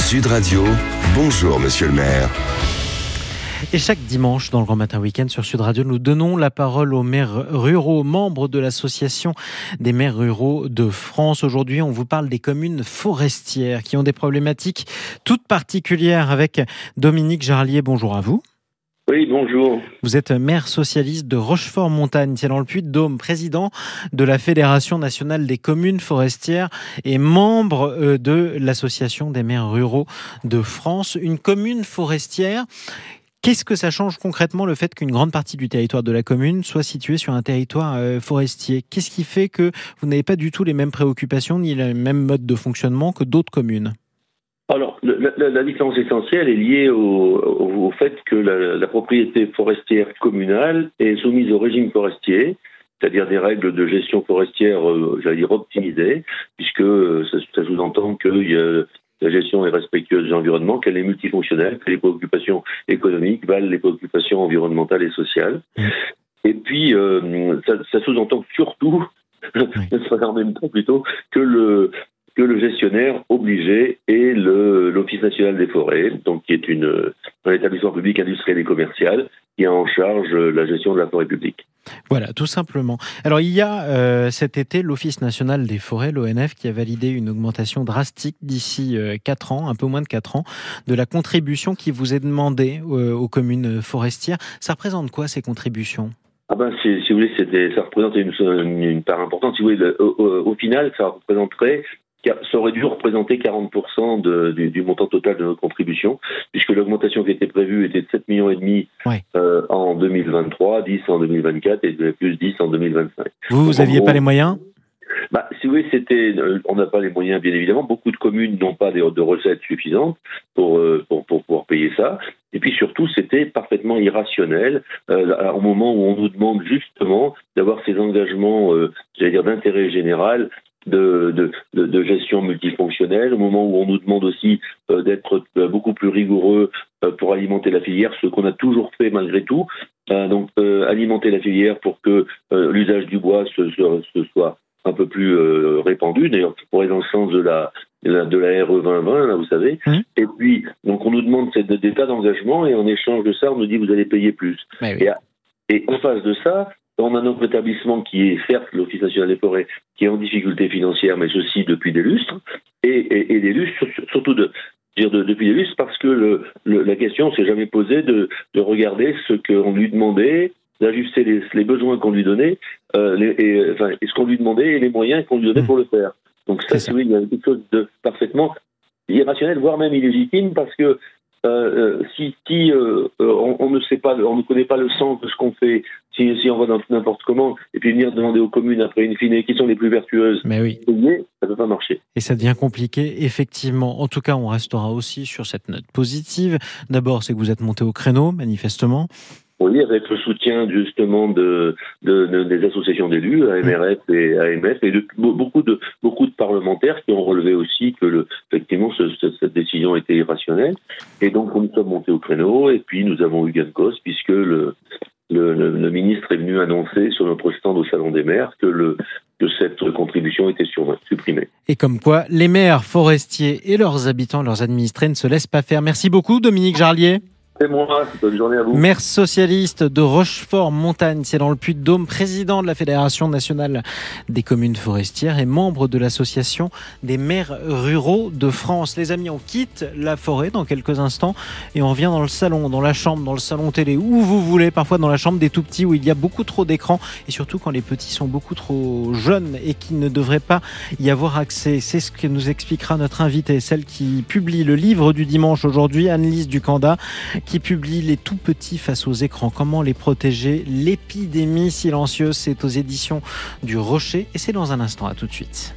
Sud Radio, bonjour monsieur le maire. Et chaque dimanche, dans le Grand Matin Week-end sur Sud Radio, nous donnons la parole aux maires ruraux, membres de l'Association des maires ruraux de France. Aujourd'hui, on vous parle des communes forestières qui ont des problématiques toutes particulières avec Dominique Jarlier. Bonjour à vous. Oui, bonjour. Vous êtes maire socialiste de Rochefort-Montagne, c'est dans le Puy-de-Dôme, président de la Fédération nationale des communes forestières et membre de l'Association des maires ruraux de France. Une commune forestière, qu'est-ce que ça change concrètement le fait qu'une grande partie du territoire de la commune soit située sur un territoire forestier ? Qu'est-ce qui fait que vous n'avez pas du tout les mêmes préoccupations ni le même mode de fonctionnement que d'autres communes ? Alors, la différence essentielle est liée au fait que la propriété forestière communale est soumise au régime forestier, c'est-à-dire des règles de gestion forestière, j'allais dire optimisées, puisque ça sous-entend que la gestion est respectueuse de l'environnement, qu'elle est multifonctionnelle, que les préoccupations économiques valent les préoccupations environnementales et sociales. Et puis, ça sous-entend surtout, en même temps plutôt, que le gestionnaire obligé est l'Office national des forêts, donc qui est un établissement public industriel et commercial qui a en charge la gestion de la forêt publique. Voilà, tout simplement. Alors, il y a cet été l'Office national des forêts, l'ONF, qui a validé une augmentation drastique d'ici 4 ans, un peu moins de 4 ans, de la contribution qui vous est demandée aux communes forestières. Ça représente quoi, ces contributions ? Si vous voulez, ça représente une part importante. Si vous voulez, au final, ça aurait dû représenter 40% du montant total de notre contribution, puisque l'augmentation qui était prévue était de 7,5 millions en 2023, 10 en 2024 et plus 10 en 2025. Vous n'aviez pas les moyens ? Si vous voulez, on n'a pas les moyens, bien évidemment. Beaucoup de communes n'ont pas de recettes suffisantes pour pouvoir payer ça. Et puis surtout, c'était parfaitement irrationnel au moment où on nous demande justement d'avoir ces engagements, d'intérêt général, de gestion multifonctionnelle, au moment où on nous demande aussi d'être beaucoup plus rigoureux pour alimenter la filière, ce qu'on a toujours fait malgré tout. Alimenter la filière pour que l'usage du bois se soit un peu plus répandu. D'ailleurs, on pourrait dans le sens de la RE 2020, là, vous savez. Et puis, donc, on nous demande des tas d'engagements et en échange de ça, on nous dit vous allez payer plus. Et en face de ça, on a notre établissement qui est certes l'Office national des forêts, qui est en difficulté financière, mais ceci depuis des lustres, et des lustres, surtout depuis des lustres, parce que la question s'est jamais posée de regarder ce qu'on lui demandait, d'ajuster les besoins qu'on lui donnait, ce qu'on lui demandait et les moyens qu'on lui donnait pour le faire. Donc ça, il y a quelque chose de parfaitement irrationnel, voire même illégitime, parce que si on ne sait pas, on ne connaît pas le sens de ce qu'on fait, si on va dans n'importe comment, et puis venir demander aux communes après in fine qui sont les plus vertueuses, ça ne peut pas marcher. Et ça devient compliqué, effectivement. En tout cas, on restera aussi sur cette note positive. D'abord, c'est que vous êtes monté au créneau, manifestement. Oui, avec le soutien justement des associations d'élus, AMRF et AMF, et beaucoup de parlementaires qui ont relevé aussi que effectivement cette décision était irrationnelle. Et donc nous sommes montés au créneau, et puis nous avons eu gain de cause, puisque le ministre est venu annoncer sur notre stand au Salon des maires que cette contribution était supprimée. Et comme quoi, les maires forestiers et leurs habitants, leurs administrés ne se laissent pas faire. Merci beaucoup, Dominique Jarlier. C'est moi, bonne journée à vous. Maire socialiste de Rochefort-Montagne, c'est dans le Puy-de-Dôme, président de la Fédération nationale des communes forestières et membre de l'Association des maires ruraux de France. Les amis, on quitte la forêt dans quelques instants et on revient dans le salon, dans la chambre, dans le salon télé, où vous voulez, parfois dans la chambre des tout petits où il y a beaucoup trop d'écrans et surtout quand les petits sont beaucoup trop jeunes et qui ne devraient pas y avoir accès. C'est ce que nous expliquera notre invitée, celle qui publie le livre du dimanche aujourd'hui, Anne-Lise Ducanda, qui publie Les tout petits face aux écrans. Comment les protéger ? L'épidémie silencieuse, c'est aux éditions du Rocher et c'est dans un instant. À tout de suite.